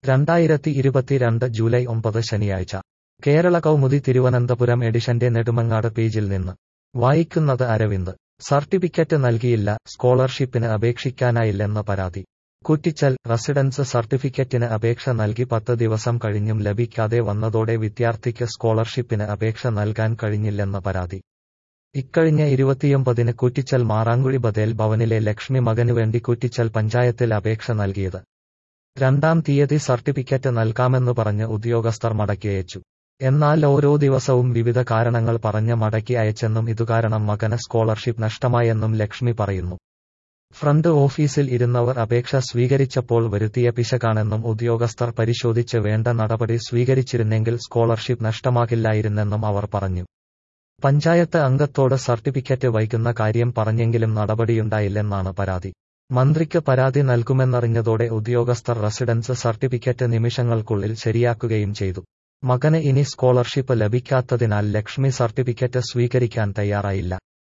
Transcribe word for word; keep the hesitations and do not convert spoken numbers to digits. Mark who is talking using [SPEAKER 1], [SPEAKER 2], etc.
[SPEAKER 1] രണ്ടായിരത്തി ഇരുപത്തിരണ്ട് ജൂലൈ ഒമ്പത് ശനിയാഴ്ച കേരള കൗമുദി തിരുവനന്തപുരം എഡിഷന്റെ നെടുമങ്ങാട് പേജിൽ നിന്ന് വായിക്കുന്നത് അരവിന്ദ്. സർട്ടിഫിക്കറ്റ് നൽകിയില്ല, സ്കോളർഷിപ്പിന് അപേക്ഷിക്കാനായില്ലെന്ന് പരാതി. കുറ്റിച്ചൽ. റെസിഡൻസ് സർട്ടിഫിക്കറ്റിന് അപേക്ഷ നൽകി പത്ത് ദിവസം കഴിഞ്ഞും ലഭിക്കാതെ വന്നതോടെ വിദ്യാർത്ഥിക്ക് സ്കോളർഷിപ്പിന് അപേക്ഷ നൽകാൻ കഴിഞ്ഞില്ലെന്ന് പരാതി. ഇക്കഴിഞ്ഞ ഇരുപത്തിയൊമ്പതിന് കുറ്റിച്ചൽ മാറാങ്കുഴി ബദേൽ ഭവനിലെ ലക്ഷ്മി മകനുവേണ്ടി കുറ്റിച്ചൽ പഞ്ചായത്തിൽ അപേക്ഷ നൽകിയത്. രണ്ടാം തീയതി സർട്ടിഫിക്കറ്റ് നൽകാമെന്ന് പറഞ്ഞ് ഉദ്യോഗസ്ഥർ മടക്കി അയച്ചു. എന്നാൽ ഓരോ ദിവസവും വിവിധ കാരണങ്ങൾ പറഞ്ഞ് മടക്കി അയച്ചെന്നും ഇതുകാരണം മകന് സ്കോളർഷിപ്പ് നഷ്ടമായെന്നും ലക്ഷ്മി പറയുന്നു. ഫ്രണ്ട് ഓഫീസിൽ ഇരുന്നവർ അപേക്ഷ സ്വീകരിച്ചപ്പോൾ വരുത്തിയ പിശകാണെന്നും ഉദ്യോഗസ്ഥർ പരിശോധിച്ച് വേണ്ട നടപടി സ്വീകരിച്ചിരുന്നെങ്കിൽ സ്കോളർഷിപ്പ് നഷ്ടമാകില്ലായിരുന്നെന്നും അവർ പറഞ്ഞു. പഞ്ചായത്ത് അംഗത്തോട് സർട്ടിഫിക്കറ്റ് വൈകുന്ന കാര്യം പറഞ്ഞെങ്കിലും നടപടിയുണ്ടായില്ലെന്നാണ് പരാതി. മന്ത്രിക്ക് പരാതി നൽകുമെന്നറിഞ്ഞതോടെ ഉദ്യോഗസ്ഥർ റെസിഡൻസ് സർട്ടിഫിക്കറ്റ് നിമിഷങ്ങൾക്കുള്ളിൽ ശരിയാക്കുകയും ചെയ്തു. മകന് ഇനി സ്കോളർഷിപ്പ് ലഭിക്കാത്തതിനാൽ ലക്ഷ്മി സർട്ടിഫിക്കറ്റ് സ്വീകരിക്കാൻ തയ്യാറായില്ല.